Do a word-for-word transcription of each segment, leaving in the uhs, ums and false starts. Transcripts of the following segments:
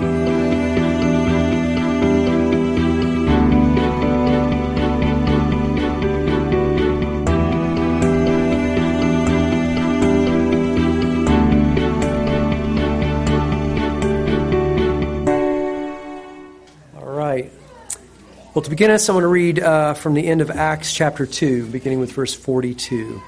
Well, to begin us, I want to read uh, from the end of Acts chapter two, beginning with verse forty-two.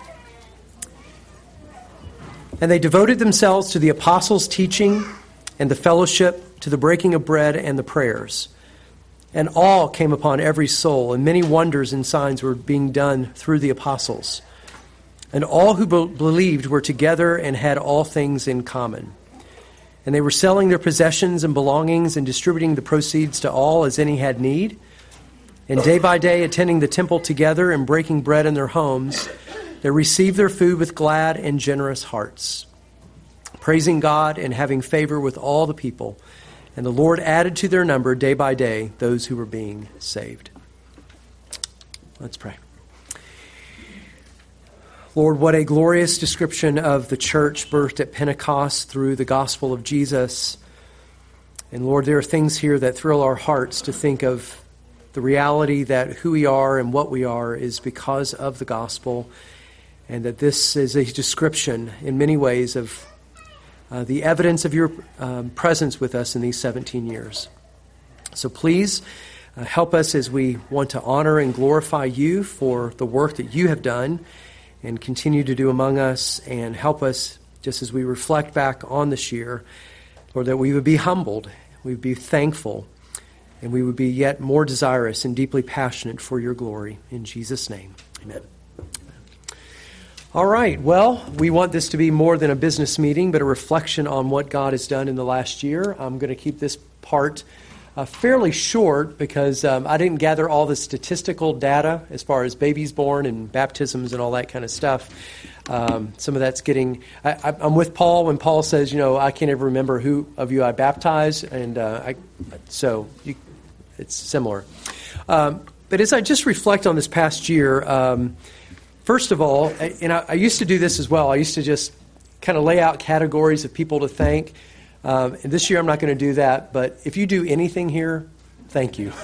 And they devoted themselves to the apostles' teaching and the fellowship, to the breaking of bread and the prayers. And awe came upon every soul, and many wonders and signs were being done through the apostles. And all who be- believed were together and had all things in common. And they were selling their possessions and belongings and distributing the proceeds to all as any had need. And day by day, attending the temple together and breaking bread in their homes, they received their food with glad and generous hearts, praising God and having favor with all the people. And the Lord added to their number day by day those who were being saved. Let's pray. Lord, what a glorious description of the church birthed at Pentecost through the gospel of Jesus. And Lord, there are things here that thrill our hearts to think of the reality that who we are and what we are is because of the gospel, and that this is a description in many ways of uh, the evidence of your um, presence with us in these seventeen years. So please uh, help us as we want to honor and glorify you for the work that you have done and continue to do among us, and help us just as we reflect back on this year, Lord, that we would be humbled, we would be thankful, and we would be yet more desirous and deeply passionate for your glory. In Jesus' name, amen. All right, well, we want this to be more than a business meeting, but a reflection on what God has done in the last year. I'm going to keep this part uh, fairly short because um, I didn't gather all the statistical data as far as babies born and baptisms and all that kind of stuff. Um, some of that's getting... I, I, I'm with Paul when Paul says, you know, I can't ever remember who of you I baptized, and uh, I, so... you. It's similar. Um, but as I just reflect on this past year, um, first of all, and I, I used to do this as well, I used to just kind of lay out categories of people to thank. Um, and this year I'm not going to do that, but if you do anything here, thank you.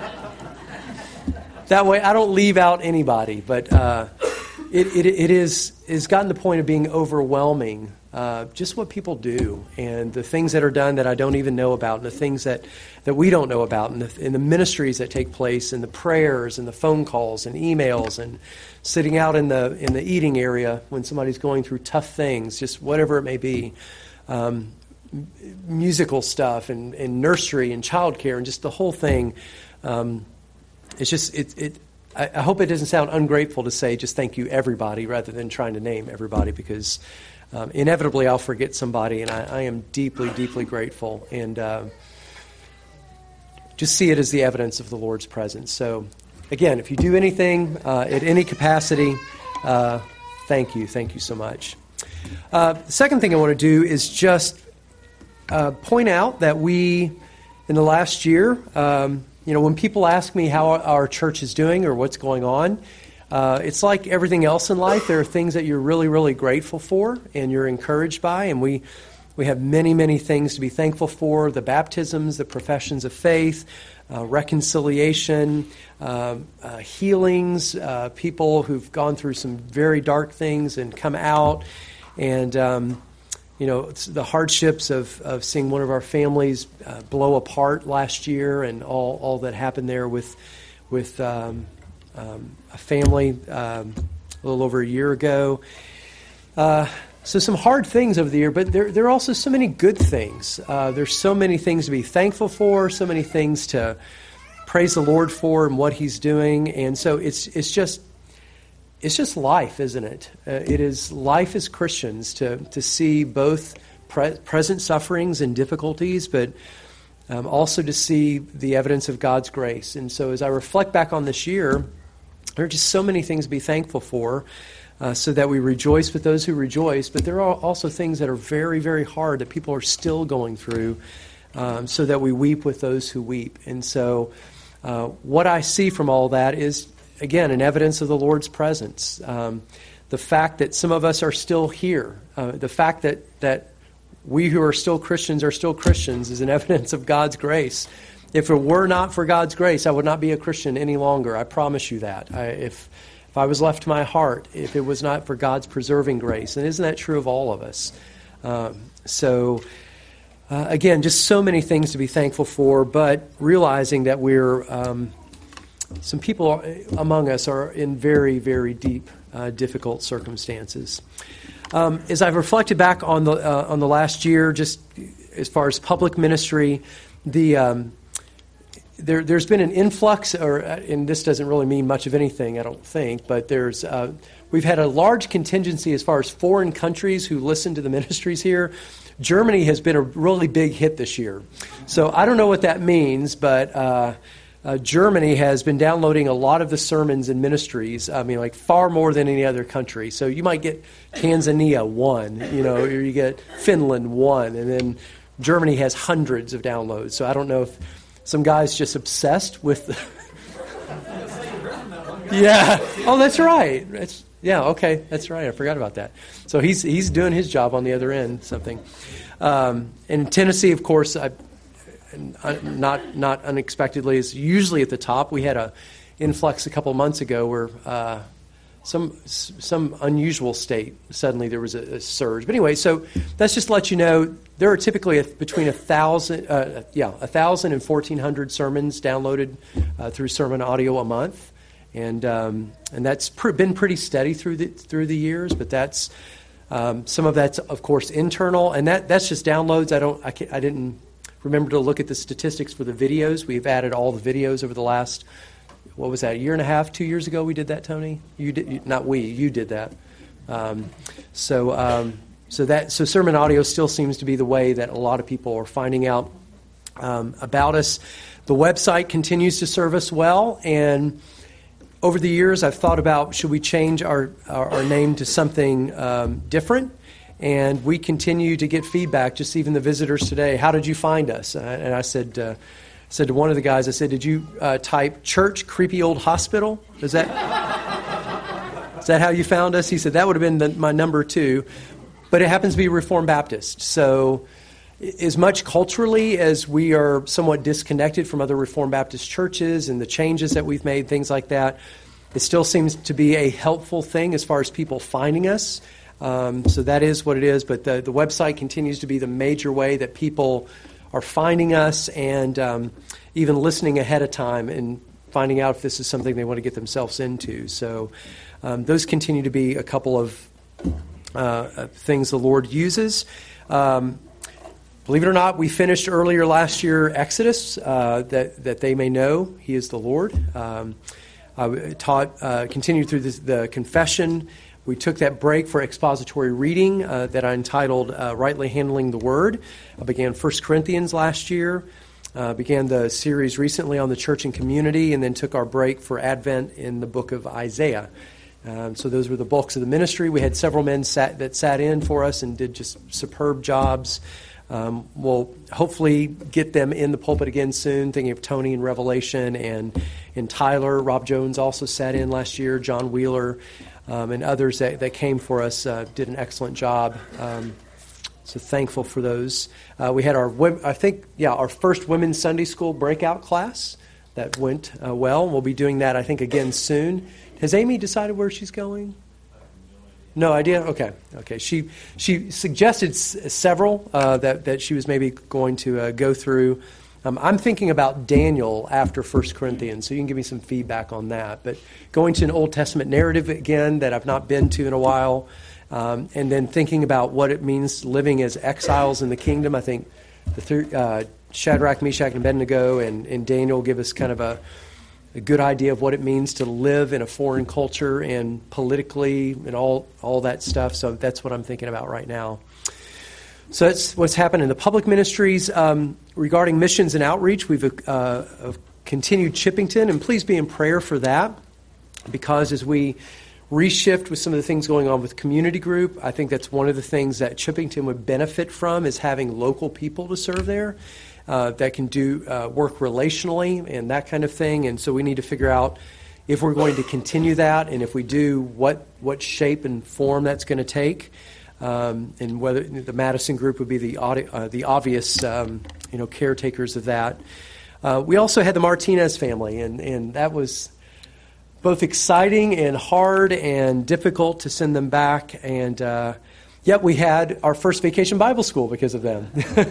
That way I don't leave out anybody, but uh, it, it, it is it's gotten to the point of being overwhelming. Uh, just what people do and the things that are done that I don't even know about, and the things that, that we don't know about, and the, and the ministries that take place, and the prayers and the phone calls and emails, and sitting out in the in the eating area when somebody's going through tough things, just whatever it may be, um, m- musical stuff and, and nursery and childcare and just the whole thing. Um, it's just it it. I, I hope it doesn't sound ungrateful to say just thank you everybody rather than trying to name everybody, because Um, inevitably, I'll forget somebody, and I, I am deeply, deeply grateful, and uh, just see it as the evidence of the Lord's presence. So, again, if you do anything uh, at any capacity, uh, thank you. Thank you so much. Uh, the second thing I want to do is just uh, point out that we, in the last year, um, you know, when people ask me how our church is doing or what's going on, Uh, it's like everything else in life. There are things that you're really, really grateful for and you're encouraged by, and we we have many, many things to be thankful for: the baptisms, the professions of faith, uh, reconciliation, uh, uh, healings, uh, people who've gone through some very dark things and come out, and um, you know, it's the hardships of, of seeing one of our families uh, blow apart last year, and all, all that happened there with with. Um, Um, a family um, a little over a year ago. Uh, so some hard things over the year, but there, there are also so many good things. Uh, there's so many things to be thankful for, so many things to praise the Lord for and what He's doing. And so it's it's just it's just life, isn't it? Uh, it is life as Christians to to see both pre- present sufferings and difficulties, but um, also to see the evidence of God's grace. And so as I reflect back on this year, there are just so many things to be thankful for, uh, so that we rejoice with those who rejoice. But there are also things that are very, very hard that people are still going through, um, so that we weep with those who weep. And so uh, what I see from all that is, again, an evidence of the Lord's presence. Um, the fact that some of us are still here, uh, the fact that, that we who are still Christians are still Christians is an evidence of God's grace. If it were not for God's grace, I would not be a Christian any longer. I promise you that. I, if if I was left to my heart, if it was not for God's preserving grace, and isn't that true of all of us? Um, so, uh, again, just so many things to be thankful for, but realizing that we're, um, some people among us are in very, very deep, uh, difficult circumstances. Um, as I've reflected back on the uh, on the last year, just as far as public ministry, the um, there there's been an influx, or and this doesn't really mean much of anything, I don't think, but there's uh, we've had a large contingency as far as foreign countries who listen to the ministries here. Germany has been a really big hit this year, so I don't know what that means, but. Uh, Uh, Germany has been downloading a lot of the sermons and ministries, I mean, like far more than any other country. So you might get Tanzania one, you know, or you get Finland one, and then Germany has hundreds of downloads. So I don't know if some guy's just obsessed with the yeah. Oh, that's right. It's, yeah, okay, that's right. I forgot about that. So he's he's doing his job on the other end, something. Um, in Tennessee, of course, I Not not unexpectedly, is usually at the top. We had a influx a couple months ago where uh, some some unusual state suddenly there was a, a surge. But anyway, so that's just to let you know there are typically a, between a thousand, uh, yeah, a thousand and fourteen hundred sermons downloaded uh, through Sermon Audio a month, and um, and that's pr- been pretty steady through the through the years. But that's um, some of that's of course internal, and that that's just downloads. I don't I, can't, I didn't. Remember to look at the statistics for the videos. We've added all the videos over the last, what was that, a year and a half, two years ago we did that, Tony? You did, you, not we, you did that. Um, so um, so that so sermon audio still seems to be the way that a lot of people are finding out um, about us. The website continues to serve us well, and over the years I've thought about, should we change our, our, our name to something um, different? And we continue to get feedback, just even the visitors today. How did you find us? Uh, and I said uh, said to one of the guys, I said, did you uh, type church creepy old hospital? Is that is that how you found us? He said, that would have been the, my number two. But it happens to be Reformed Baptist. So as much culturally as we are somewhat disconnected from other Reformed Baptist churches and the changes that we've made, things like that, it still seems to be a helpful thing as far as people finding us. Um, so that is what it is, but the, the website continues to be the major way that people are finding us and um, even listening ahead of time and finding out if this is something they want to get themselves into. So um, those continue to be a couple of uh, things the Lord uses. Um, believe it or not, we finished earlier last year Exodus, uh, that, that they may know He is the Lord. Um, I taught, uh, continued through this, the confession. We took that break for expository reading uh, that I entitled uh, Rightly Handling the Word. I began First Corinthians last year, uh, began the series recently on the church and community, and then took our break for Advent in the book of Isaiah. Um, so those were the bulks of the ministry. We had several men sat, that sat in for us and did just superb jobs. Um, we'll hopefully get them in the pulpit again soon, thinking of Tony in Revelation and, and Tyler. Rob Jones also sat in last year, John Wheeler. Um, and others that, that came for us uh, did an excellent job. Um, so thankful for those. Uh, we had our, I think, yeah, our first women's Sunday school breakout class that went uh, well. We'll be doing that, I think, again soon. Has Amy decided where she's going? No idea? Okay. Okay. She she suggested s- several uh, that, that she was maybe going to uh, go through. Um, I'm thinking about Daniel after First Corinthians, so you can give me some feedback on that. But going to an Old Testament narrative again that I've not been to in a while, um, and then thinking about what it means living as exiles in the kingdom. I think the th- uh, Shadrach, Meshach, and Abednego and, and Daniel give us kind of a, a good idea of what it means to live in a foreign culture and politically and all, all that stuff. So that's what I'm thinking about right now. So that's what's happened in the public ministries. Um, regarding missions and outreach, we've uh, continued Chippington, and please be in prayer for that, because as we reshift with some of the things going on with community group, I think that's one of the things that Chippington would benefit from, is having local people to serve there uh, that can do uh, work relationally and that kind of thing. And so we need to figure out if we're going to continue that, and if we do, what what shape and form that's going to take. um, and whether the Madison group would be the audi- uh, the obvious um, you know caretakers of that. Uh, we also had the Martinez family, and, and that was both exciting and hard and difficult to send them back. And uh, yet we had our first Vacation Bible School because of them.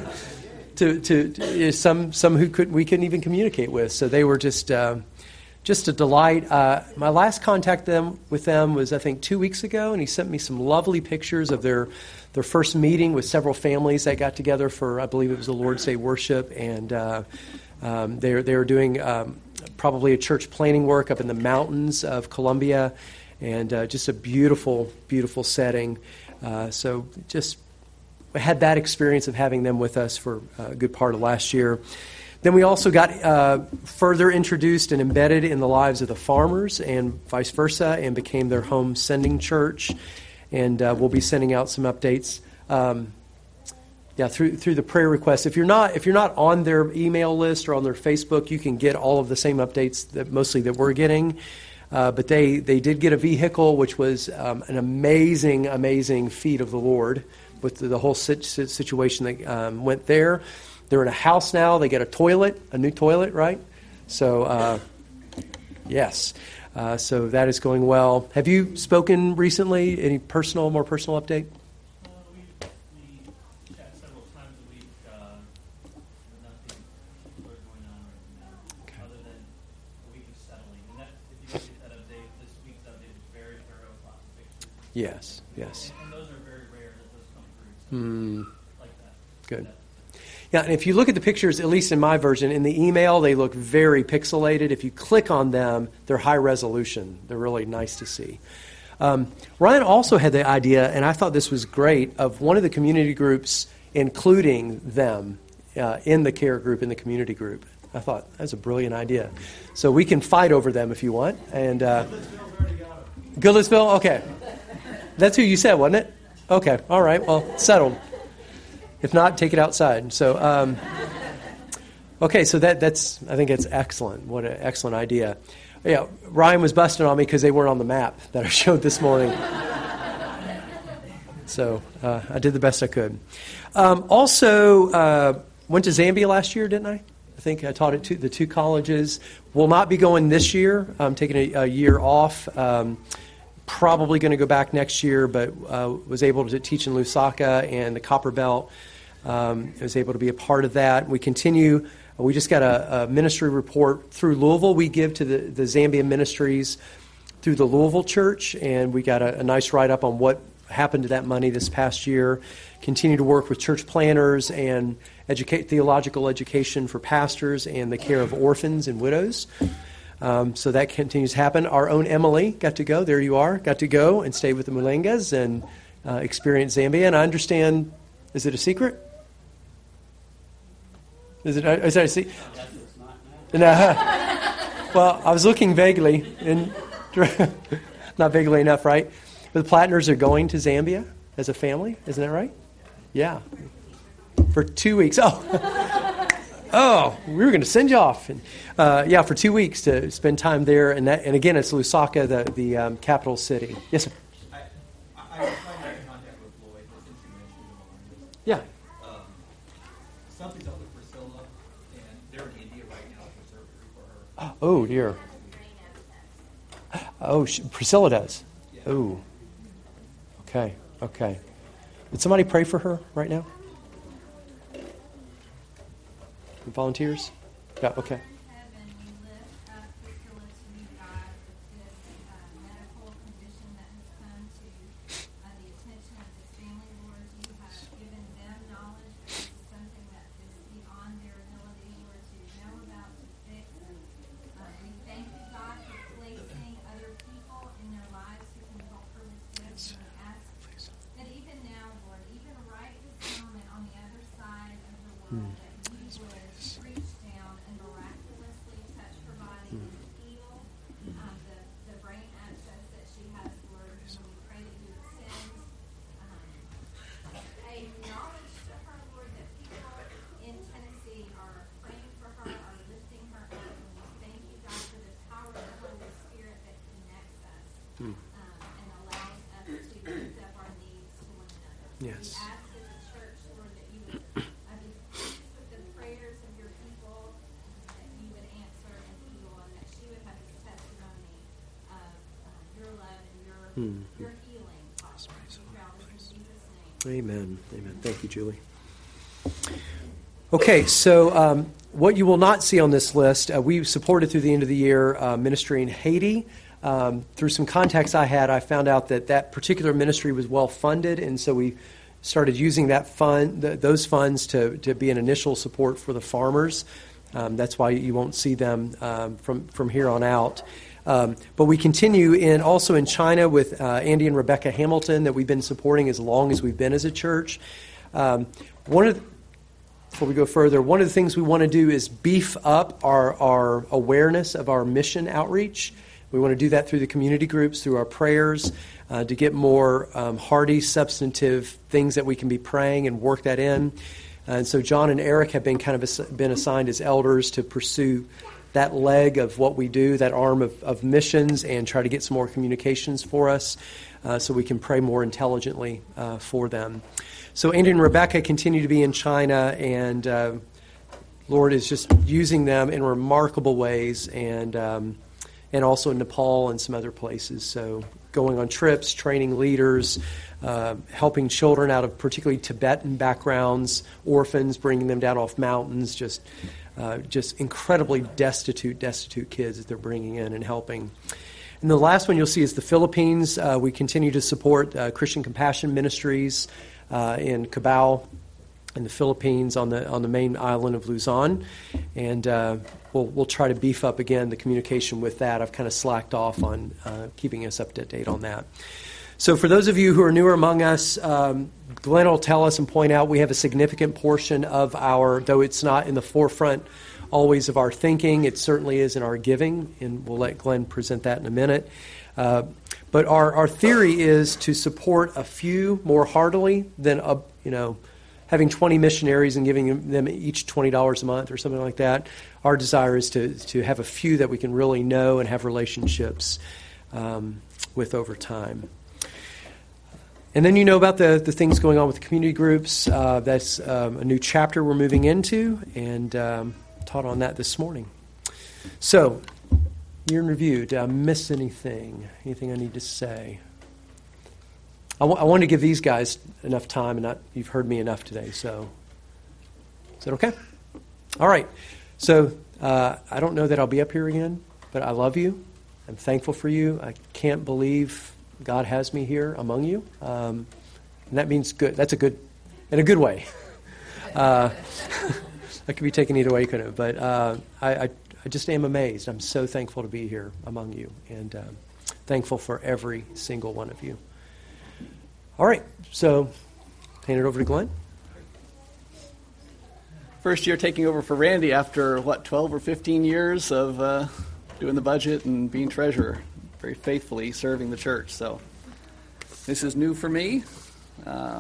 to, to, to some some who could we couldn't even communicate with, so they were just uh, just a delight. Uh, my last contact them with them was I think two weeks ago, and he sent me some lovely pictures of their their first meeting with several families that got together for I believe it was the Lord's Day worship, and uh, um, they they were doing um, probably a church planning work up in the mountains of Colombia, and uh, just a beautiful beautiful setting. Uh, so just. I had that experience of having them with us for a good part of last year. Then we also got uh, further introduced and embedded in the lives of the farmers and vice versa, and became their home sending church. And uh, we'll be sending out some updates, um, yeah, through through the prayer requests. If you're not if you're not on their email list or on their Facebook, you can get all of the same updates that mostly that we're getting. Uh, but they they did get a vehicle, which was um, an amazing amazing feat of the Lord. With the whole situation that um, went there. They're in a house now. They get a toilet, a new toilet, right? So, uh, yes. Uh, so that is going well. Have you spoken recently? Any personal, more personal update? Uh, we, we chat several times a week. Uh, nothing particular going on right now, okay. Other than a week of settling. And that, if you get that update, this week's update is very thorough, lots of pictures. Yes, yes. And, and those are very rare that those come through. So Mm. like that. Good. Yeah, and if you look at the pictures, at least in my version, in the email, they look very pixelated. If you click on them, they're high resolution. They're really nice to see. Um, Ryan also had the idea, and I thought this was great, of one of the community groups including them uh, in the care group, in the community group. I thought that's a brilliant idea. So we can fight over them if you want. And uh, Goodlettsville, okay. That's who you said, wasn't it? Okay, all right, well, settled. If not, take it outside. So, um, okay, so that that's I think it's excellent. What an excellent idea. Yeah, Ryan was busting on me because they weren't on the map that I showed this morning. So uh, I did the best I could. Um, also, uh, went to Zambia last year, didn't I? I think I taught at two, the two colleges. Will not be going this year. I'm taking a, a year off. Um, Probably going to go back next year, but uh, was able to teach in Lusaka and the Copper Belt. Um, I was able to be a part of that. We continue. We just got a, a ministry report through Louisville. We give to the, the Zambian ministries through the Louisville Church, and we got a, a nice write-up on what happened to that money this past year. Continue to work with church planners and educate theological education for pastors and the care of orphans and widows. Um, so that continues to happen. Our own Emily got to go. There you are. Got to go and stay with the Mulengas and uh, experience Zambia. And I understand, is it a secret? Is it? Is that a secret? No. Well, I was looking vaguely, and not vaguely enough, right? But the Plattners are going to Zambia as a family. Isn't that right? Yeah. For two weeks. Oh. Oh, we were going to send you off. And, uh, yeah, for two weeks to spend time there. And that, and again, it's Lusaka, the, the um, capital city. Yes, sir? I, I, I was trying to contact with Lloyd, since you mentioned the Yeah. Um, something's up with Priscilla, and they're in India right now for surgery for her. Oh, dear. Oh, she, Priscilla does? Yeah. Oh. Okay, okay. Would somebody pray for her right now? Volunteers? Yeah, okay. Heaven, we lift up Priscilla to you, God, with this uh, medical condition that has come to uh, the attention of this family, Lord. You have given them knowledge that this is something that is beyond their ability, Lord, to know about, to fix. Uh, we thank you, God, for placing other people in their lives who can help her with this. And we ask that even now, Lord, even right this moment on the other side of the world, Hmm. that you would reach down and miraculously Yes. We ask as a church, Lord, that you would uh, be pleased with the prayers of your people, that you would answer and heal, and that she would have this testimony of uh, your love and your Mm. your healing. Father. We pray all this in Jesus' name. Amen. Amen. Thank you, Julie. Okay, so um, what you will not see on this list, uh, we supported through the end of the year uh, ministry in Haiti. Um, through some contacts I had, I found out that that particular ministry was well funded, and so we started using that fund, th- those funds to, to be an initial support for the farmers. Um, that's why you won't see them um, from, from here on out. Um, but we continue in also in China with uh, Andy and Rebecca Hamilton that we've been supporting as long as we've been as a church. Um, one of the, before we go further, one of the things we want to do is beef up our, our awareness of our mission outreach. We want to do that through the community groups, through our prayers, uh, to get more um, hearty, substantive things that we can be praying and work that in. And so John and Eric have been kind of ass- been assigned as elders to pursue that leg of what we do, that arm of, of missions, and try to get some more communications for us uh, so we can pray more intelligently uh, for them. So Andy and Rebecca continue to be in China, and uh, Lord is just using them in remarkable ways, and um, and also in Nepal and some other places. So going on trips, training leaders, uh, helping children out of particularly Tibetan backgrounds, orphans, bringing them down off mountains, just uh, just incredibly destitute, destitute kids that they're bringing in and helping. And the last one you'll see is the Philippines. Uh, we continue to support uh, Christian Compassion Ministries uh, in Cabao in the Philippines on the on the main island of Luzon, and uh, we'll we'll try to beef up again the communication with that. I've kind of slacked off on uh, keeping us up to date on that. So for those of you who are newer among us, um, Glenn will tell us and point out we have a significant portion of our, though it's not in the forefront always of our thinking, it certainly is in our giving, and we'll let Glenn present that in a minute. Uh, but our, our theory is to support a few more heartily than a, you know, having twenty missionaries and giving them each twenty dollars a month or something like that. Our desire is to, to have a few that we can really know and have relationships um, with over time. And then you know about the, the things going on with the community groups. Uh, that's um, a new chapter we're moving into, and um, taught on that this morning. So, year in review. Did I miss anything? Anything I need to say? I, w- I want to give these guys enough time, and not, you've heard me enough today. So, is that okay? All right. So, uh, I don't know that I'll be up here again, but I love you. I'm thankful for you. I can't believe God has me here among you, um, and that means good. That's a good, in a good way. Uh, that could be taken either way, couldn't it? But uh, I, I, I just am amazed. I'm so thankful to be here among you, and uh, thankful for every single one of you. All right, so hand it over to Glenn. First year taking over for Randy after, what, twelve or fifteen years of uh, doing the budget and being treasurer. Very faithfully serving the church. So this is new for me. Uh,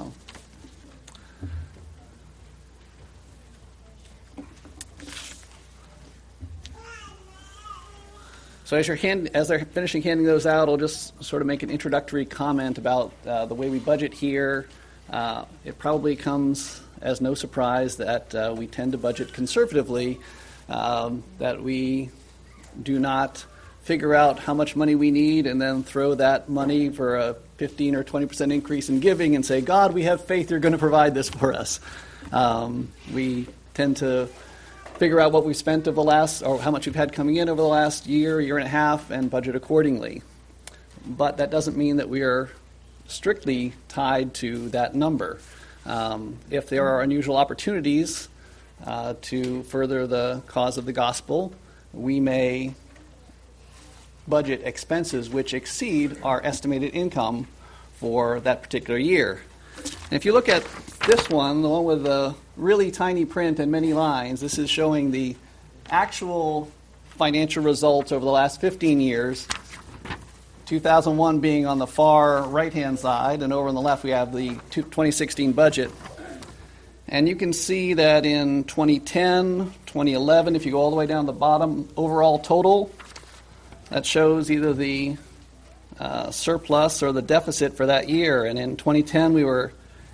so as you're hand, as they're finishing handing those out, I'll just sort of make an introductory comment about uh, the way we budget here. Uh, it probably comes as no surprise that uh, we tend to budget conservatively, um, that we do not figure out how much money we need and then throw that money for a fifteen or twenty percent increase in giving and say, God, we have faith you're going to provide this for us. Um, we tend to figure out what we've spent over the last, or how much we've had coming in over the last year, year and a half, and budget accordingly. But that doesn't mean that we are strictly tied to that number. Um, if there are unusual opportunities uh, to further the cause of the gospel, we may budget expenses which exceed our estimated income for that particular year. And if you look at this one, the one with the really tiny print and many lines, this is showing the actual financial results over the last fifteen years, two thousand one being on the far right-hand side, and over on the left we have the twenty sixteen budget. And you can see that in twenty ten, twenty eleven, if you go all the way down to the bottom, overall total, that shows either the uh, surplus or the deficit for that year. And in twenty ten, we were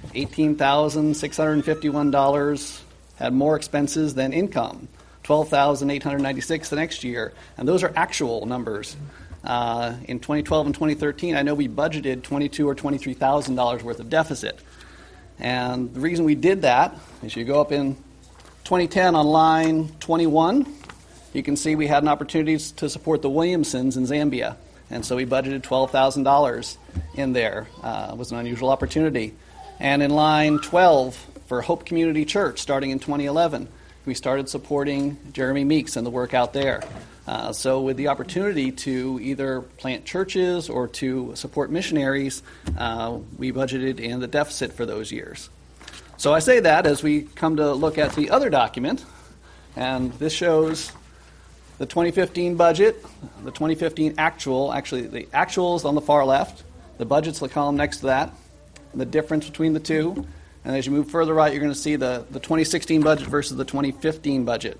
eighteen thousand six hundred fifty-one dollars had more expenses than income, twelve thousand eight hundred ninety-six dollars the next year. And those are actual numbers. Uh, in twenty twelve and twenty thirteen, I know we budgeted twenty-two thousand dollars or twenty-three thousand dollars worth of deficit. And the reason we did that is you go up in twenty ten on line twenty-one, you can see we had an opportunity to support the Williamsons in Zambia. And so we budgeted twelve thousand dollars in there. Uh, it was an unusual opportunity. And in line twelve for Hope Community Church, starting in twenty eleven, we started supporting Jeremy Meeks and the work out there. Uh, so with the opportunity to either plant churches or to support missionaries, uh, we budgeted in the deficit for those years. So I say that as we come to look at the other document, and this shows the twenty fifteen budget, the twenty fifteen actual, actually the actuals on the far left, the budget's the column next to that, and the difference between the two. And as you move further right, you're going to see the, the twenty sixteen budget versus the twenty fifteen budget.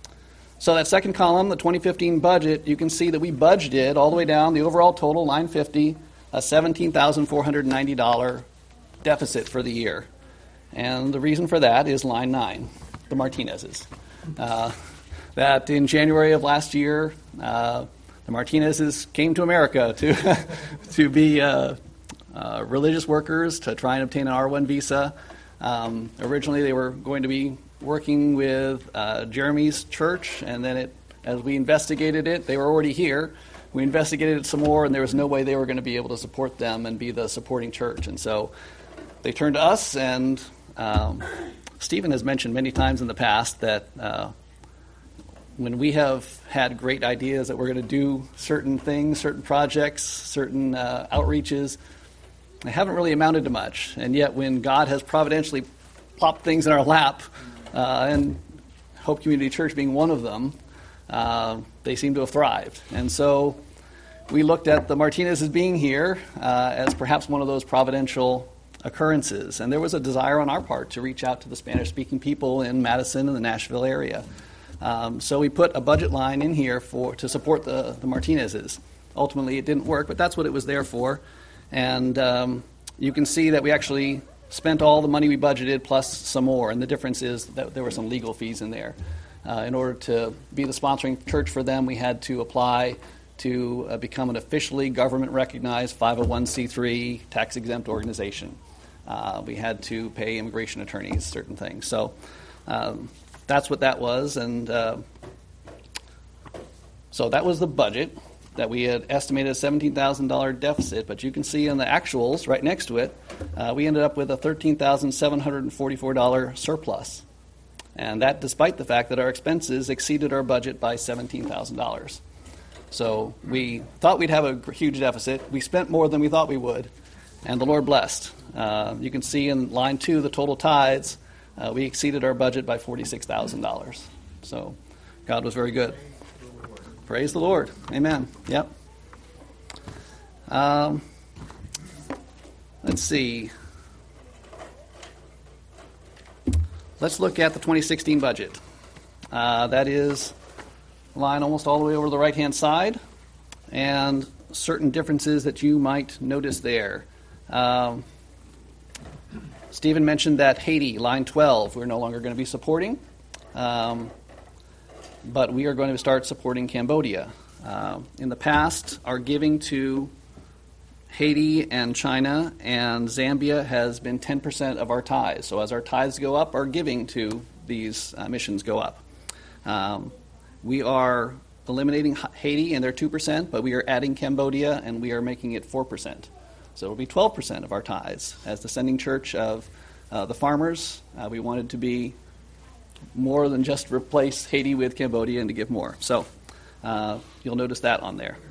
So that second column, the twenty fifteen budget, you can see that we budgeted all the way down, the overall total, line fifty, a seventeen thousand four hundred ninety dollars deficit for the year. And the reason for that is line nine, the Martinezes. Uh, that in January of last year, uh, the Martinezes came to America to, to be uh, uh, religious workers, to try and obtain an R one visa. Um, originally, they were going to be working with uh, Jeremy's church, and then it, as we investigated it, they were already here. We investigated it some more, and there was no way they were going to be able to support them and be the supporting church. And so they turned to us, and um, Stephen has mentioned many times in the past that uh, when we have had great ideas that we're going to do certain things, certain projects, certain uh, outreaches, they haven't really amounted to much. And yet when God has providentially plopped things in our lap, Uh, and Hope Community Church being one of them, uh, they seem to have thrived. And so we looked at the Martinezes being here uh, as perhaps one of those providential occurrences. And there was a desire on our part to reach out to the Spanish-speaking people in Madison and the Nashville area. Um, so we put a budget line in here for to support the, the Martinezes. Ultimately, it didn't work, but that's what it was there for. And um, you can see that we actually spent all the money we budgeted plus some more, and the difference is that there were some legal fees in there. Uh, in order to be the sponsoring church for them, we had to apply to uh, become an officially government-recognized five oh one c three tax-exempt organization. Uh, we had to pay immigration attorneys certain things. So um, that's what that was, and uh, so that was the budget that we had estimated a seventeen thousand dollars deficit, but you can see in the actuals right next to it, uh, we ended up with a thirteen thousand seven hundred forty-four dollars surplus. And that despite the fact that our expenses exceeded our budget by seventeen thousand dollars. So we thought we'd have a huge deficit. We spent more than we thought we would, and the Lord blessed. Uh, you can see in line two, the total tithes, uh, we exceeded our budget by forty-six thousand dollars. So God was very good. Praise the Lord. Amen. Yep. Um, let's see. Let's look at the twenty sixteen budget. Uh, that is a line almost all the way over the right-hand side, and certain differences that you might notice there. Um, Stephen mentioned that Haiti, line twelve, we're no longer going to be supporting. Um, But we are going to start supporting Cambodia. Uh, in the past, our giving to Haiti and China and Zambia has been ten percent of our tithes. So as our tithes go up, our giving to these uh, missions go up. Um, we are eliminating Haiti, and they're two percent, but we are adding Cambodia, and we are making it four percent. So it will be twelve percent of our tithes. As the sending church of uh, the farmers, uh, we wanted to be more than just replace Haiti with Cambodia and to give more. So uh, you'll notice that on there.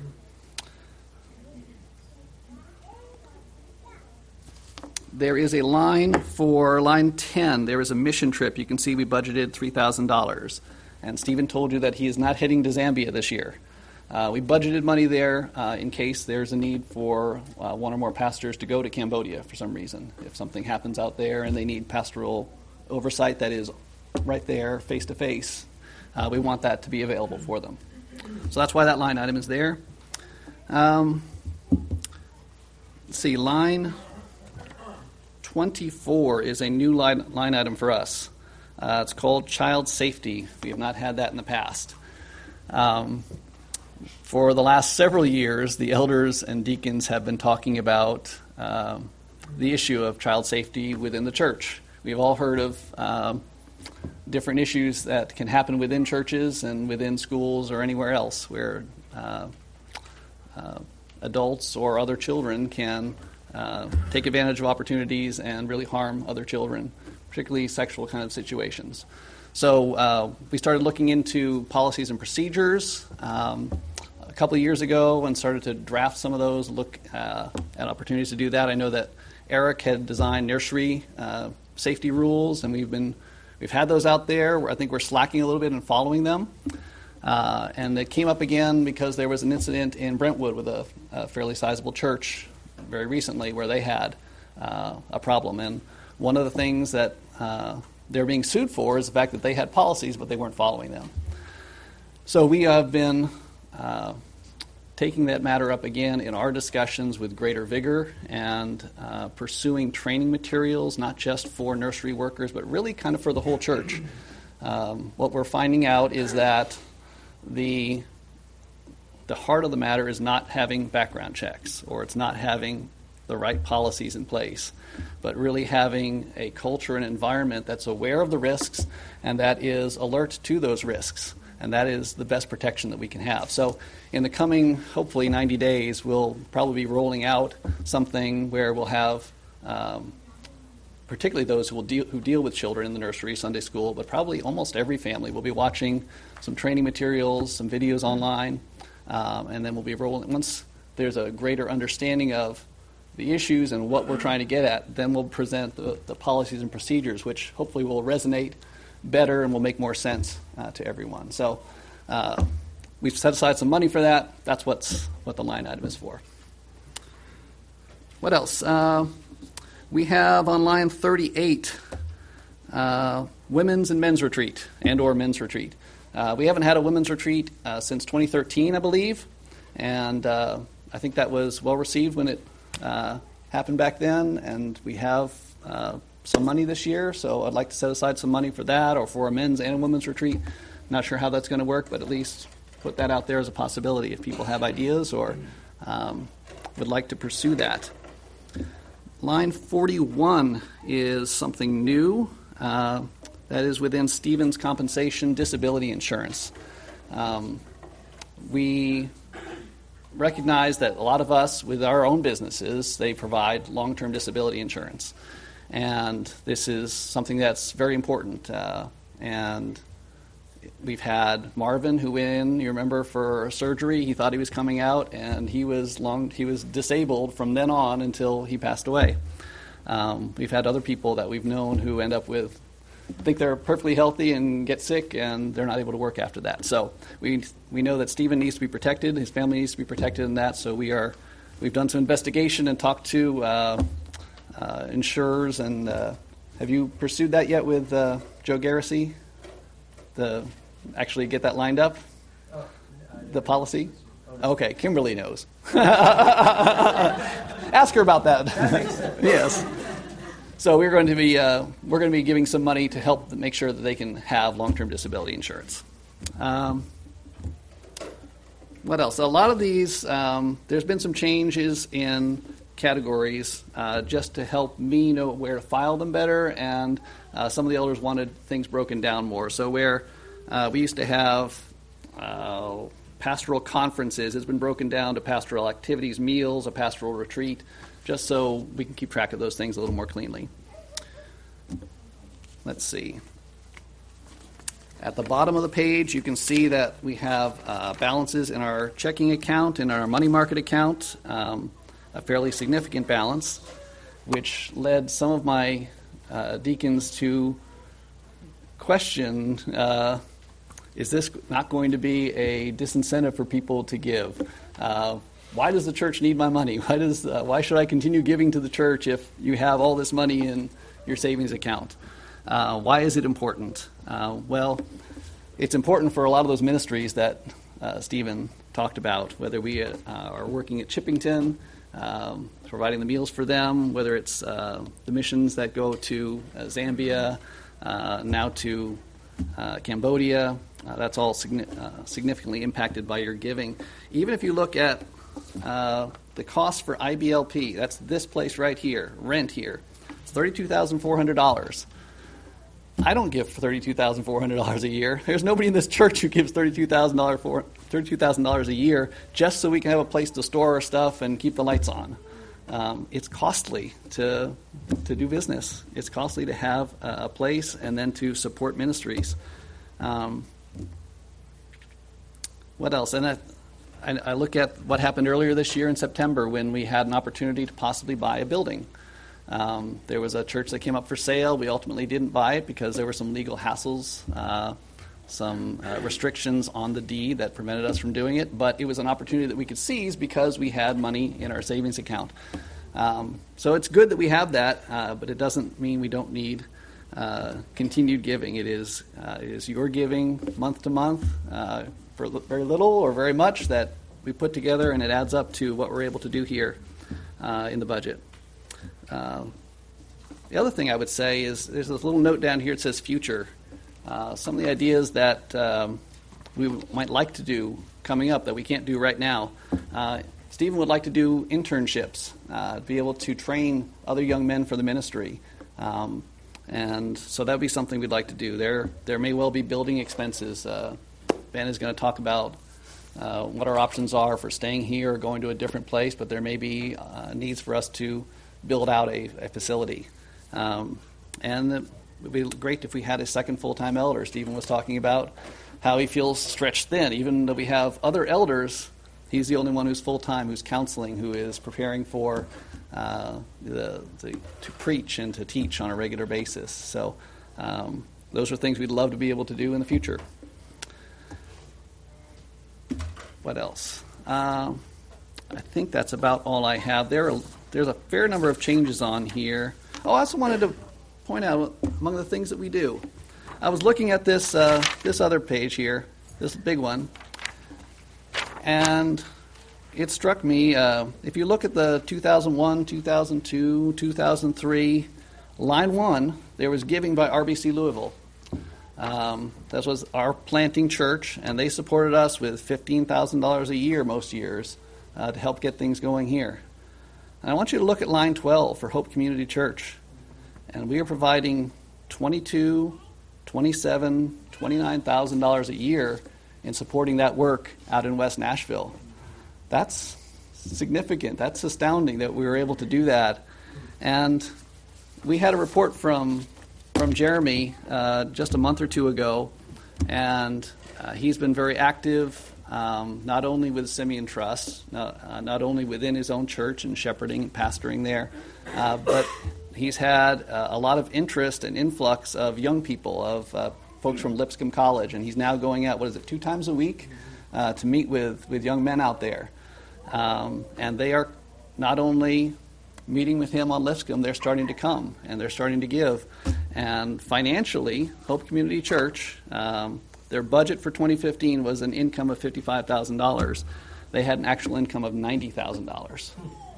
There is a line for line ten. There is a mission trip. You can see we budgeted three thousand dollars. And Stephen told you that he is not heading to Zambia this year. Uh, we budgeted money there uh, in case there's a need for uh, one or more pastors to go to Cambodia for some reason. If something happens out there and they need pastoral oversight that is right there, face-to-face, uh, we want that to be available for them. So that's why that line item is there. Um, let's see, line twenty-four is a new line, line item for us. Uh, it's called child safety. We have not had that in the past. Um, for the last several years, the elders and deacons have been talking about uh, the issue of child safety within the church. We've all heard of um, different issues that can happen within churches and within schools or anywhere else where uh, uh, adults or other children can uh, take advantage of opportunities and really harm other children, particularly sexual kind of situations. So uh, we started looking into policies and procedures um, a couple of years ago and started to draft some of those, look uh, at opportunities to do that. I know that Eric had designed nursery uh, safety rules, and we've been we've had those out there. I think we're slacking a little bit in following them. Uh, and it came up again because there was an incident in Brentwood with a, a fairly sizable church very recently where they had uh, a problem. And one of the things that uh, they're being sued for is the fact that they had policies, but they weren't following them. So we have been uh, taking that matter up again in our discussions with greater vigor and uh, pursuing training materials, not just for nursery workers, but really kind of for the whole church. Um, what we're finding out is that the the heart of the matter is not having background checks, or it's not having the right policies in place, but really having a culture and environment that's aware of the risks and that is alert to those risks. And that is the best protection that we can have. So in the coming, hopefully, ninety days, we'll probably be rolling out something where we'll have um, particularly those who will deal, who deal with children in the nursery, Sunday school, but probably almost every family will be watching some training materials, some videos online, um, and then we'll be rolling. Once there's a greater understanding of the issues and what we're trying to get at, then we'll present the, the policies and procedures, which hopefully will resonate better and will make more sense uh, to everyone. So uh, we've set aside some money for that. That's what's what the line item is for. What else? Uh, we have on line thirty-eight, uh, women's and men's retreat and or men's retreat. Uh, we haven't had a women's retreat uh, since twenty thirteen, I believe, and uh, I think that was well received when it uh, happened back then, and we have uh, some money this year, so I'd like to set aside some money for that or for a men's and a women's retreat. Not sure how that's going to work, but at least put that out there as a possibility if people have ideas or um, would like to pursue that. Line forty-one is something new. Uh, that is within Stevens Compensation Disability Insurance. Um, we recognize that a lot of us, with our own businesses, they provide long-term disability insurance. And this is something that's very important. Uh, and we've had Marvin, who went in, you remember, for surgery. He thought he was coming out, and he was long. He was disabled from then on until he passed away. Um, we've had other people that we've known who end up with, think they're perfectly healthy and get sick, and they're not able to work after that. So we we know that Stephen needs to be protected. His family needs to be protected in that. So we are we've done some investigation and talked to Uh, Uh, insurers, and uh, have you pursued that yet with uh, Joe Garrissey? The actually get that lined up? Oh, the policy? Okay, Kimberly knows. Ask her about that. That makes sense. Yes. So we're going to be uh, we're going to be giving some money to help make sure that they can have long-term disability insurance. Um, what else? A lot of these, um, there's been some changes in categories uh, just to help me know where to file them better, and uh, some of the elders wanted things broken down more. So where uh, we used to have uh, pastoral conferences, it's been broken down to pastoral activities, meals, a pastoral retreat, just so we can keep track of those things a little more cleanly. Let's see. At the bottom of the page, you can see that we have uh, balances in our checking account, in our money market account, um, a fairly significant balance, which led some of my uh, deacons to question, uh, is this not going to be a disincentive for people to give? Uh, why does the church need my money? Why does uh, why should I continue giving to the church if you have all this money in your savings account? Uh, why is it important? Uh, well, it's important for a lot of those ministries that uh, Stephen talked about, whether we uh, are working at Chippington, um, providing the meals for them, whether it's uh, the missions that go to uh, Zambia, uh, now to uh, Cambodia. Uh, that's all signi- uh, significantly impacted by your giving. Even if you look at uh, the cost for I B L P, that's this place right here, rent here, it's thirty-two thousand four hundred dollars. I don't give for thirty-two thousand four hundred dollars a year. There's nobody in this church who gives thirty-two thousand dollars for thirty-two thousand dollars a year just so we can have a place to store our stuff and keep the lights on. Um, it's costly to to do business. It's costly to have a, a place and then to support ministries. Um, what else? And I, I, I look at what happened earlier this year in September when we had an opportunity to possibly buy a building. Um, there was a church that came up for sale. We ultimately didn't buy it because there were some legal hassles, uh, some uh, restrictions on the deed that prevented us from doing it. But it was an opportunity that we could seize because we had money in our savings account. Um, so it's good that we have that, uh, but it doesn't mean we don't need uh, continued giving. It is uh, it is your giving month to month uh, for l- very little or very much that we put together, and it adds up to what we're able to do here uh, in the budget. Uh, the other thing I would say is there's this little note down here that says future. Uh, some of the ideas that um, we might like to do coming up that we can't do right now. Uh, Stephen would like to do internships, uh, be able to train other young men for the ministry. Um, and so that would be something we'd like to do. There, there may well be building expenses. Uh, Ben is going to talk about uh, what our options are for staying here or going to a different place, but there may be uh, needs for us to build out a, a facility. Um, and it would be great if we had a second full-time elder. Stephen was talking about how he feels stretched thin. Even though we have other elders, he's the only one who's full-time, who's counseling, who is preparing for uh, the, the to preach and to teach on a regular basis. So um, those are things we'd love to be able to do in the future. What else? Um, I think that's about all I have. There are, there's a fair number of changes on here. Oh, I also wanted to point out among the things that we do. I was looking at this uh, this other page here, this big one, and it struck me, uh, if you look at the two thousand one, two thousand two, two thousand three, line one, there was giving by R B C Louisville. Um, that was our planting church, and they supported us with fifteen thousand dollars a year most years uh, to help get things going here. And I want you to look at line twelve for Hope Community Church. And we are providing twenty-two, twenty-seven, twenty-nine thousand dollars a year in supporting that work out in West Nashville. That's significant. That's astounding that we were able to do that. And we had a report from from Jeremy uh, just a month or two ago, and uh, he's been very active, um, not only with Simeon Trust, not, uh, not only within his own church and shepherding and pastoring there, uh, but he's had uh, a lot of interest and influx of young people, of uh, folks from Lipscomb College, and he's now going out, what is it, two times a week uh, to meet with, with young men out there. Um, and they are not only meeting with him on Lipscomb, they're starting to come, and they're starting to give. And financially, Hope Community Church, um, their budget for twenty fifteen was an income of fifty-five thousand dollars. They had an actual income of ninety thousand dollars,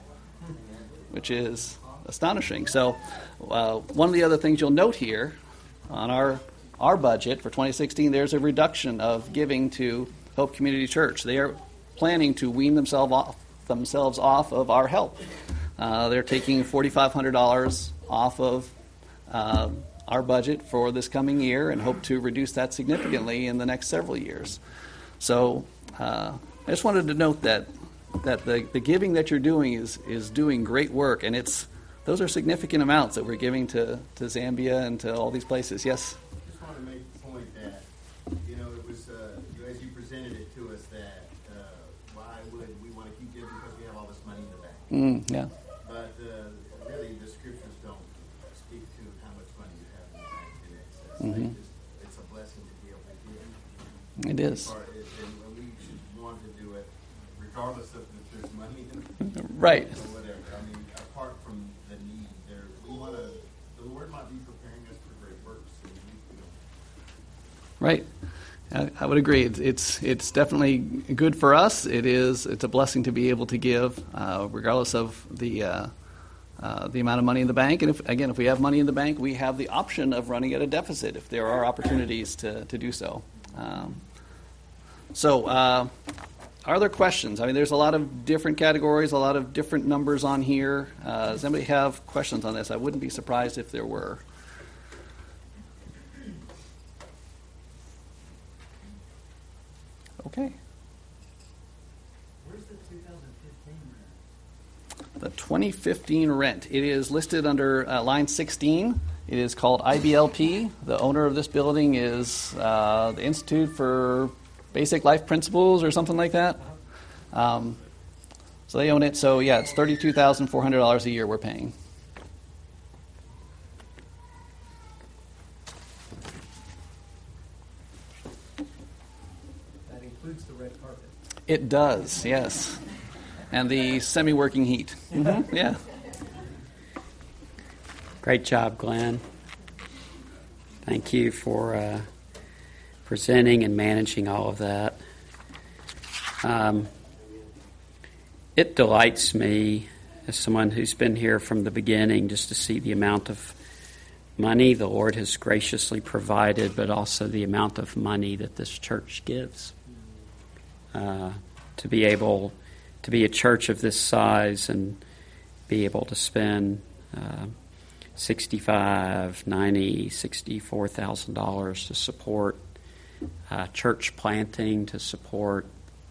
which is astonishing. So uh, one of the other things you'll note here on our our budget for twenty sixteen, there's a reduction of giving to Hope Community Church. They are planning to wean themselves off, themselves off of our help. Uh, they're taking four thousand five hundred dollars off of uh, our budget for this coming year and hope to reduce that significantly in the next several years. So uh, I just wanted to note that that the, the giving that you're doing is is doing great work, and it's those are significant amounts that we're giving to, to Zambia and to all these places. Yes? I just want to make the point that, you know, it was, uh, you know, as you presented it to us, that uh, why would we want to keep giving because we have all this money in the bank? Mm, yeah. But uh, really, the scriptures don't speak to how much money you have in the bank in excess. Mm-hmm. They just, it's a blessing to be able to give. It is. Or it, and we should want to do it regardless of if there's money in it. Right. Or whatever. I mean, apart from the need there, we want to, the Lord might be preparing us for great works. And we, you know. Right. I, I would agree. It's, it's it's definitely good for us. It is. It's a blessing to be able to give, uh, regardless of the uh, uh, the amount of money in the bank. And if, again, if we have money in the bank, we have the option of running at a deficit if there are opportunities to to do so. Um, so, uh, are there questions? I mean, there's a lot of different categories, a lot of different numbers on here. Uh, does anybody have questions on this? I wouldn't be surprised if there were. Okay. Where's the two thousand fifteen rent? The twenty fifteen rent. It is listed under uh, line sixteen. It is called I B L P. The owner of this building is uh, the Institute for Basic Life Principles or something like that. Um, so they own it. So, yeah, it's thirty-two thousand four hundred dollars a year we're paying. That includes the red carpet. It does, yes. And the semi-working heat. Mm-hmm. Yeah. Great job, Glenn. Thank you for uh, presenting and managing all of that. Um, it delights me, as someone who's been here from the beginning, just to see the amount of money the Lord has graciously provided, but also the amount of money that this church gives. Uh, to be able to be a church of this size and be able to spend uh, sixty-five, ninety, sixty-four thousand dollars to support uh, church planting, to support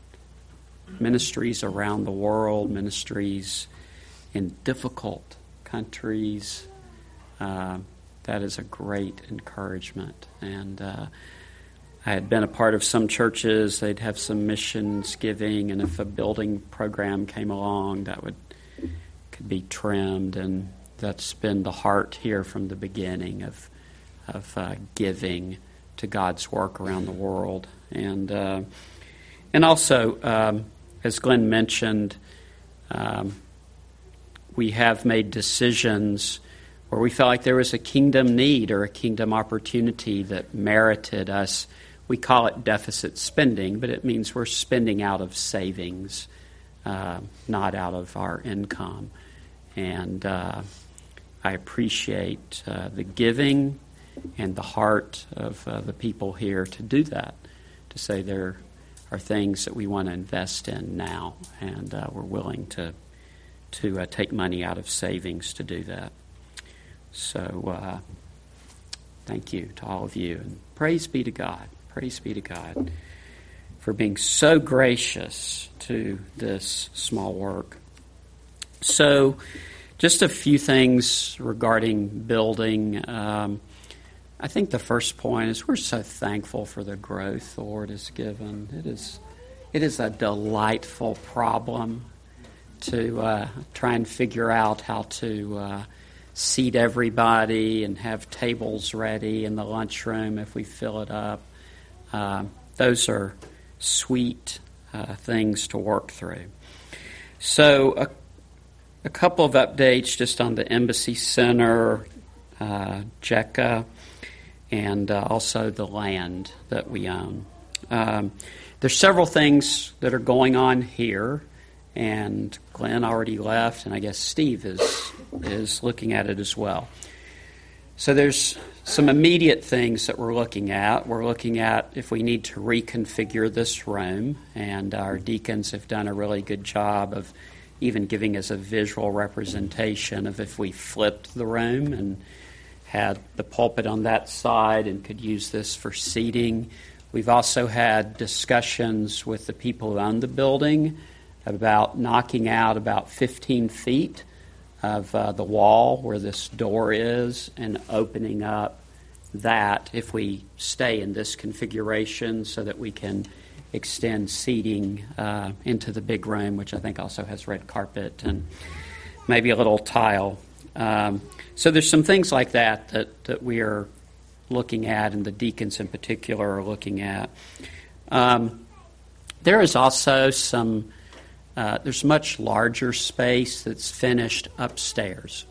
ministries around the world, ministries in difficult countries. Uh, that is a great encouragement. And uh, I had been a part of some churches. They'd have some missions giving, and if a building program came along, that would could be trimmed. And that's been the heart here from the beginning of of uh, giving to God's work around the world. And uh, and also, um, as Glenn mentioned, um, we have made decisions where we felt like there was a kingdom need or a kingdom opportunity that merited us. We call it deficit spending, but it means we're spending out of savings, uh, not out of our income. And uh, I appreciate uh, the giving and the heart of uh, the people here to do that, to say there are things that we want to invest in now, and uh, we're willing to to uh, take money out of savings to do that. So uh, thank you to all of you, and praise be to God. Praise be to God for being so gracious to this small work. So just a few things regarding building. Um, I think the first point is we're so thankful for the growth the Lord has given. It is, it is a delightful problem to uh, try and figure out how to uh, seat everybody and have tables ready in the lunchroom if we fill it up. Uh, those are sweet uh, things to work through. So a, a couple of updates just on the Embassy Center, uh, J E C A, and uh, also the land that we own. Um, there's several things that are going on here, and Glenn already left, and I guess Steve is is looking at it as well. So there's some immediate things that we're looking at. We're looking at if we need to reconfigure this room, and our deacons have done a really good job of even giving us a visual representation of if we flipped the room and had the pulpit on that side and could use this for seating. We've also had discussions with the people who own the building about knocking out about fifteen feet of uh, the wall where this door is and opening up that if we stay in this configuration so that we can extend seating uh, into the big room, which I think also has red carpet and maybe a little tile. Um, so there's some things like that, that that we are looking at, and the deacons in particular are looking at. Um, there is also some Uh, there's much larger space that's finished upstairs.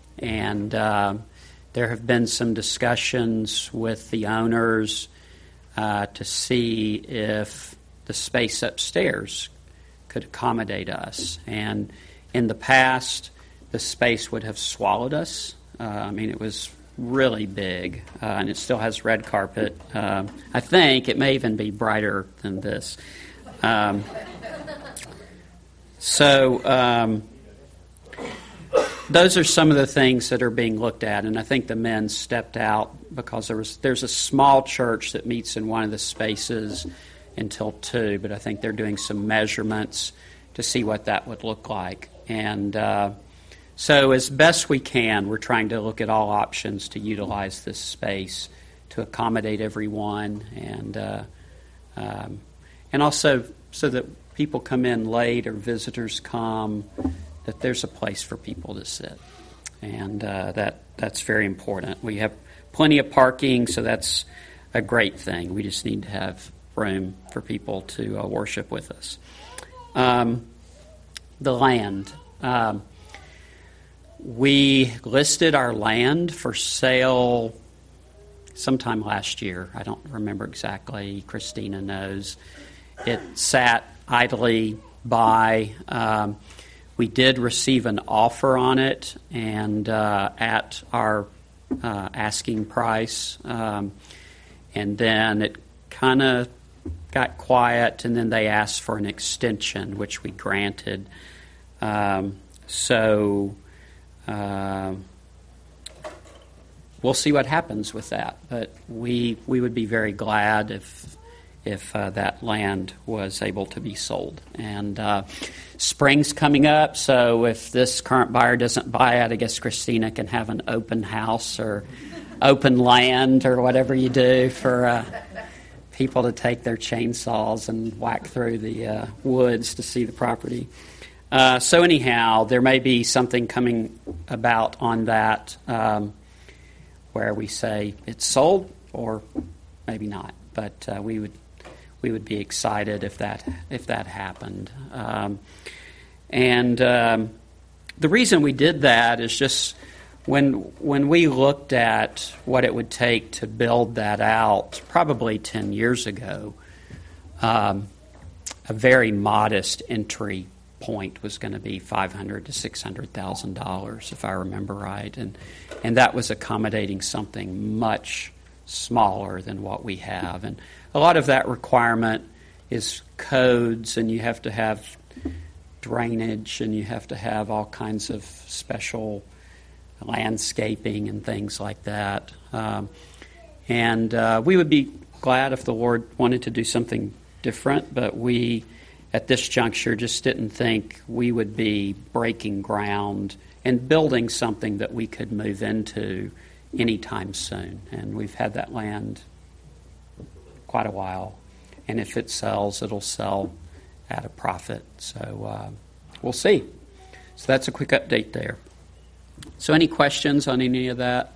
And uh, there have been some discussions with the owners uh, to see if the space upstairs could accommodate us. And in the past, the space would have swallowed us. Uh, I mean, it was really big, uh, and it still has red carpet. Uh, I think it may even be brighter than this. Um, so um, those are some of the things that are being looked at, and I think the men stepped out because there was there's a small church that meets in one of the spaces until two, but I think they're doing some measurements to see what that would look like. And uh, so as best we can, we're trying to look at all options to utilize this space to accommodate everyone, and uh, um, and also so that people come in late or visitors come, that there's a place for people to sit. And uh, that that's very important. We have plenty of parking, so that's a great thing. We just need to have room for people to uh, worship with us. Um, the land. Um, we listed our land for sale sometime last year. I don't remember exactly. Christina knows. It sat idly by. Um, we did receive an offer on it, and uh, at our uh, asking price. Um, and then it kind of got quiet, and then they asked for an extension, which we granted. Um, so uh, we'll see what happens with that. But we we would be very glad if if uh, that land was able to be sold. And uh, spring's coming up, so if this current buyer doesn't buy it, I guess Christina can have an open house or open land or whatever you do for uh, people to take their chainsaws and whack through the uh, woods to see the property. Uh, so anyhow, there may be something coming about on that um, where we say it's sold or maybe not. But uh, we would we would be excited if that if that happened. Um, and um, the reason we did that is just when when we looked at what it would take to build that out, probably ten years ago, um, a very modest entry point was going to be five hundred to six hundred thousand dollars, if I remember right, and and that was accommodating something much smaller than what we have. And a lot of that requirement is codes, and you have to have drainage, and you have to have all kinds of special landscaping and things like that. Um, and uh, we would be glad if the Lord wanted to do something different, but we, at this juncture, just didn't think we would be breaking ground and building something that we could move into anytime soon. And we've had that land quite a while, and if it sells, it'll sell at a profit. So uh, we'll see. So that's a quick update there. So any questions on any of that?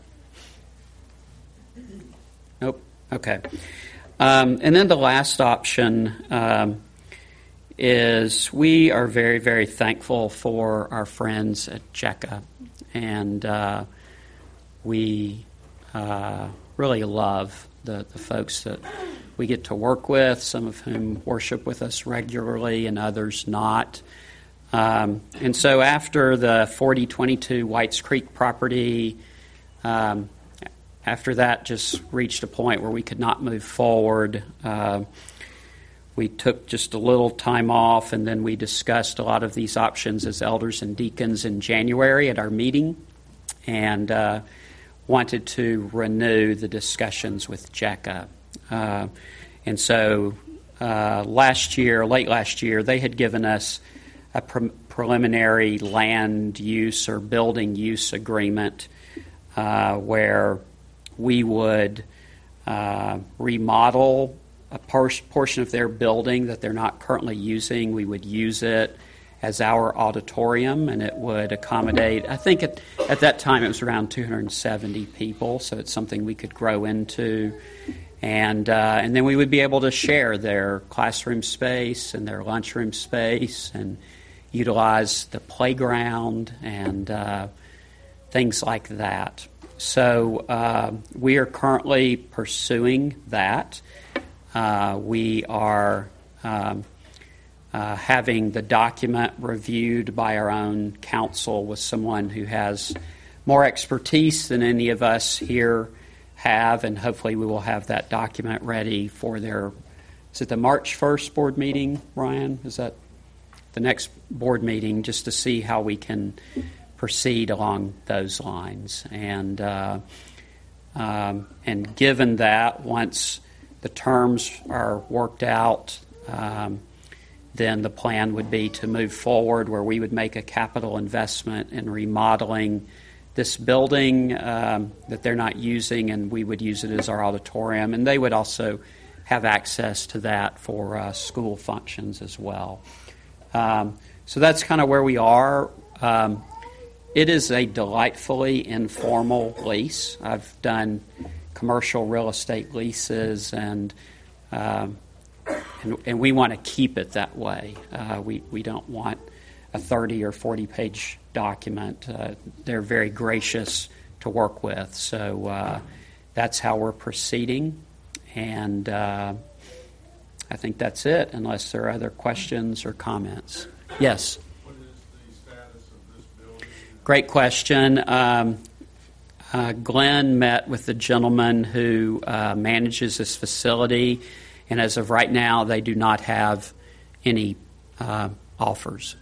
Nope. Okay. Um, and then the last option um, is we are very, very thankful for our friends at Jekka, and uh, we uh, really love the, the folks that we get to work with, some of whom worship with us regularly and others not. Um, and so after the forty twenty-two Whites Creek property, um, after that just reached a point where we could not move forward, uh, we took just a little time off, and then we discussed a lot of these options as elders and deacons in January at our meeting, and uh, wanted to renew the discussions with Jekka. Uh, and so uh, last year, late last year, they had given us a pre- preliminary land use or building use agreement uh, where we would uh, remodel a por- portion of their building that they're not currently using. We would use it as our auditorium, and it would accommodate, I think at, at that time it was around two hundred seventy people, so it's something we could grow into. And uh, and then we would be able to share their classroom space and their lunchroom space and utilize the playground and uh, things like that. So uh, we are currently pursuing that. Uh, we are um, uh, having the document reviewed by our own counsel with someone who has more expertise than any of us here have, and hopefully we will have that document ready for their, is it the March first board meeting, Ryan? Is that the next board meeting, just to see how we can proceed along those lines. And uh, um, and given that, once the terms are worked out, um, then the plan would be to move forward where we would make a capital investment in remodeling this building um, that they're not using, and we would use it as our auditorium, and they would also have access to that for uh, school functions as well. Um, so that's kind of where we are. Um, it is a delightfully informal lease. I've done commercial real estate leases, and um, and, and we want to keep it that way. Uh, we we don't want a thirty or forty page document. Uh, they're very gracious to work with, so uh, that's how we're proceeding, and uh, I think that's it, unless there are other questions or comments. Yes? What is the status of this building? Great question. Um, uh, Glenn met with the gentleman who uh, manages this facility, and as of right now, they do not have any uh, offers.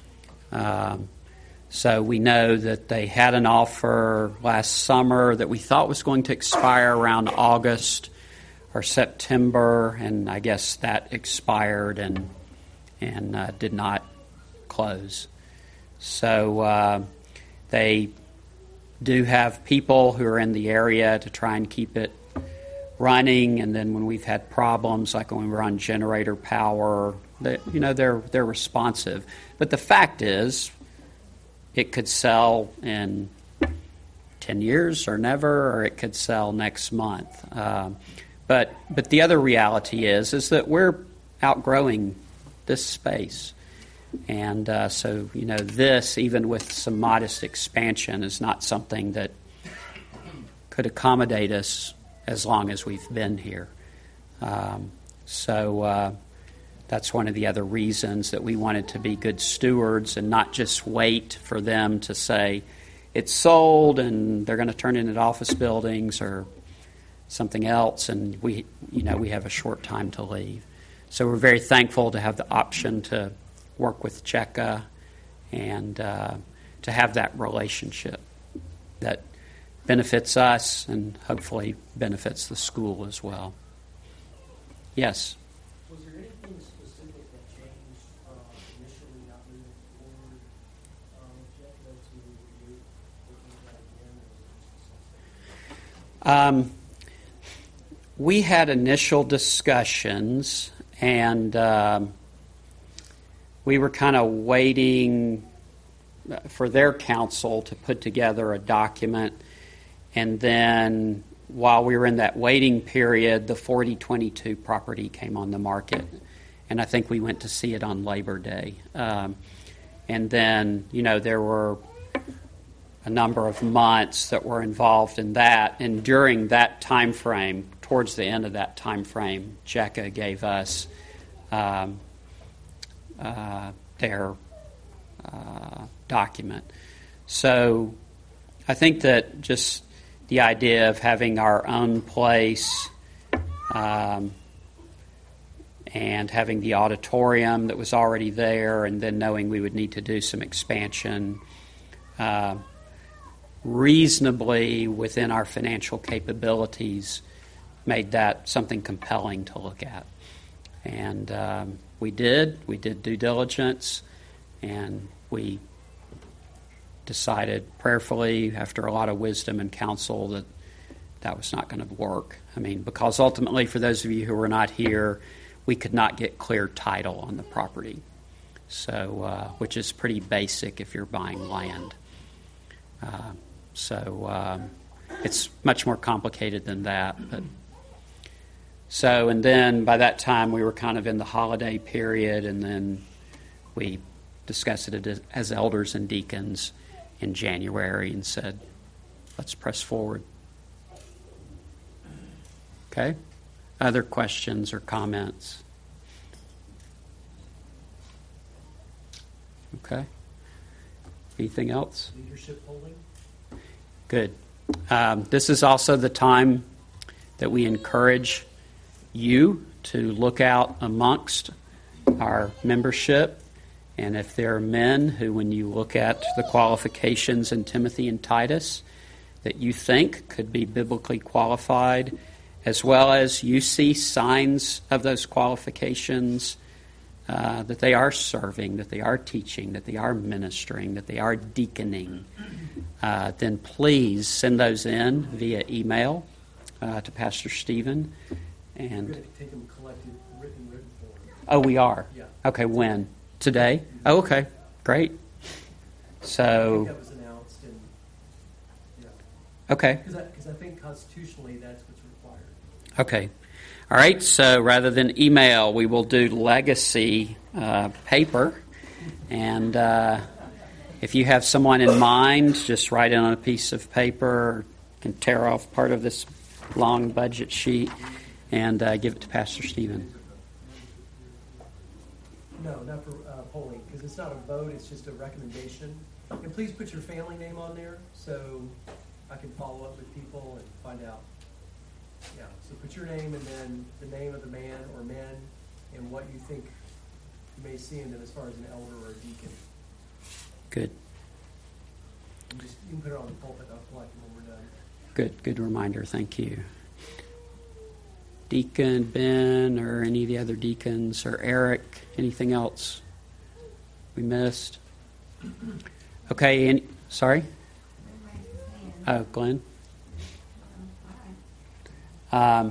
Um, so we know that they had an offer last summer that we thought was going to expire around August or September, and I guess that expired and and uh, did not close. So uh, they do have people who are in the area to try and keep it running, and then when we've had problems, like when we're on generator power, they, you know, they're they're responsive. But the fact is, it could sell in ten years or never, or it could sell next month. Um, but but the other reality is is that we're outgrowing this space, and uh, so you know this, even with some modest expansion, is not something that could accommodate us as long as we've been here. Um, so. Uh, That's one of the other reasons that we wanted to be good stewards and not just wait for them to say it's sold and they're going to turn it into office buildings or something else, and we, you know, we have a short time to leave. So we're very thankful to have the option to work with Cheka and uh, to have that relationship that benefits us and hopefully benefits the school as well. Yes. Was there anything specific that changed uh, initially not moving forward um, with Cheka to review looking at that again? Or was it just Um, we had initial discussions, and um, we were kind of waiting for their counsel to put together a document, and then while we were in that waiting period, the forty twenty-two property came on the market, and I think we went to see it on Labor Day. Um, and then, you know, there were a number of months that were involved in that, and during that time frame, towards the end of that time frame, Cheka gave us um, uh, their uh, document. So I think that just the idea of having our own place um, and having the auditorium that was already there, and then knowing we would need to do some expansion uh, reasonably within our financial capabilities made that something compelling to look at. And um, we did. We did due diligence, and we decided prayerfully, after a lot of wisdom and counsel, that that was not going to work. I mean, because ultimately, for those of you who were not here, we could not get clear title on the property, so uh, which is pretty basic if you're buying land. Uh, so um, it's much more complicated than that. But so, and then by that time, we were kind of in the holiday period, and then we discussed it as, as elders and deacons in January and said, let's press forward. Okay? other questions or comments? Okay. Anything else? Leadership polling. Good. Um, this is also the time that we encourage you to look out amongst our membership. And if there are men who, when you look at the qualifications in Timothy and Titus, that you think could be biblically qualified, as well as you see signs of those qualifications, uh, that they are serving, that they are teaching, that they are ministering, that they are deaconing, uh, then please send those in via email uh, to Pastor Stephen. And We're going to take them collected, written, written form. Oh, we are? Yeah. Okay, when? Today? Oh, okay. Great. I So, think that was announced, and yeah, okay. because I, because I think constitutionally that's what's required. Okay. All right, so rather than email, we will do legacy uh, paper. And uh, if you have someone in mind, just write it on a piece of paper, or you can tear off part of this long budget sheet and uh, give it to Pastor Stephen. No, not for uh, polling, because it's not a vote, it's just a recommendation. And please put your family name on there, so I can follow up with people and find out. Yeah, so put your name and then the name of the man or men and what you think you may see in them as far as an elder or a deacon. Good. You, just, you can put it on the pulpit, I'll collect them when we're done. Good, good reminder. Thank you. Deacon Ben or any of the other deacons or Eric, anything else we missed? Okay, any, sorry? Oh, Glenn? Um,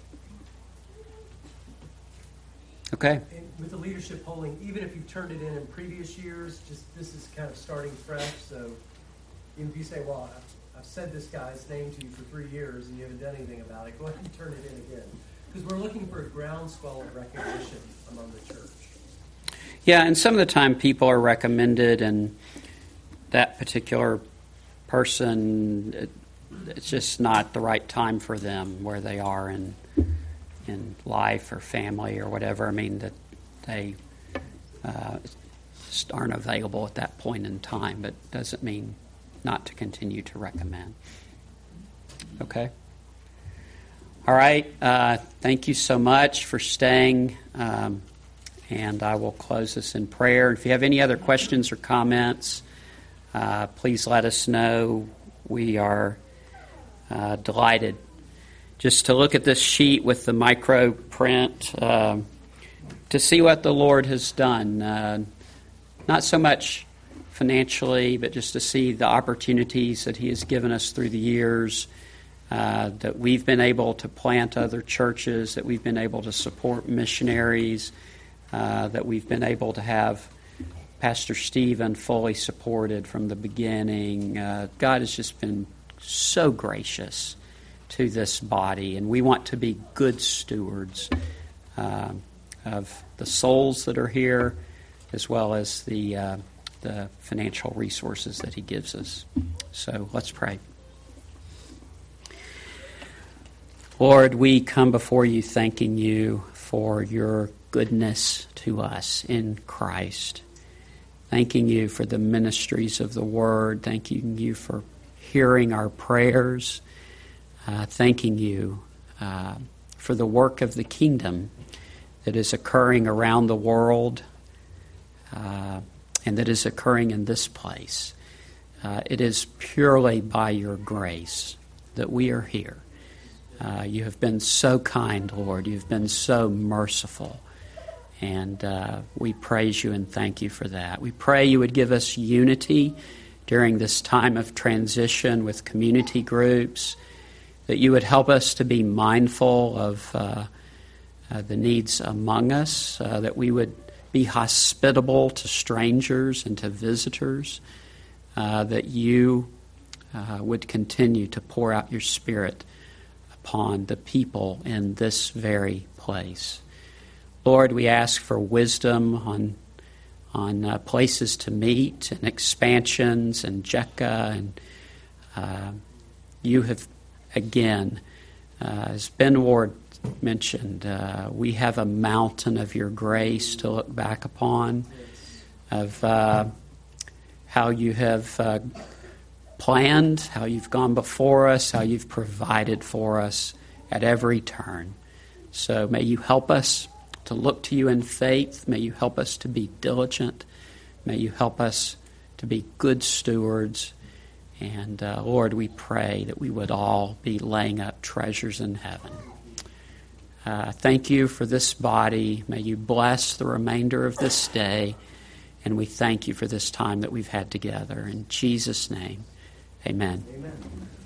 okay. And with the leadership polling, even if you've turned it in in previous years, just this is kind of starting fresh, so even if you say, well, I've, I've said this guy's name to you for three years and you haven't done anything about it, go ahead and turn it in again. Because we're looking for a groundswell of recognition among the church. Yeah, and some of the time people are recommended, and that particular person, it, it's just not the right time for them where they are in in life or family or whatever. I mean, that they uh, just aren't available at that point in time, but doesn't mean not to continue to recommend. Okay? All right. Uh, thank you so much for staying, um, and I will close this in prayer. If you have any other questions or comments, uh, please let us know. We are uh, delighted just to look at this sheet with the micro print, uh, to see what the Lord has done. Uh, not so much financially, but just to see the opportunities that He has given us through the years, uh, that we've been able to plant other churches, that we've been able to support missionaries, uh, that we've been able to have Pastor Stephen fully supported from the beginning. Uh, God has just been so gracious to this body, and we want to be good stewards uh, of the souls that are here, as well as the uh, the financial resources that He gives us. So let's pray. Lord, we come before You thanking You for Your goodness to us in Christ. Thanking You for the ministries of the Word. Thanking You for hearing our prayers. Uh, thanking You uh, for the work of the kingdom that is occurring around the world uh, and that is occurring in this place. Uh, it is purely by Your grace that we are here. Uh, you have been so kind, Lord. You've been so merciful. And uh, we praise You and thank You for that. We pray You would give us unity during this time of transition with community groups, that You would help us to be mindful of uh, uh, the needs among us, uh, that we would be hospitable to strangers and to visitors, uh, that You uh, would continue to pour out Your Spirit upon the people in this very place. Lord, we ask for wisdom on on uh, places to meet and expansions and J E C A, and uh, You have again, uh, as Ben Ward mentioned, uh, we have a mountain of your grace to look back upon, of uh, how you have uh, planned, how you've gone before us, how you've provided for us at every turn. So may you help us to look to you in faith. May you help us to be diligent. May you help us to be good stewards. And uh, Lord, we pray that we would all be laying up treasures in heaven. Uh, thank you for this body. May you bless the remainder of this day. And we thank you for this time that we've had together. In Jesus' name, amen. Amen.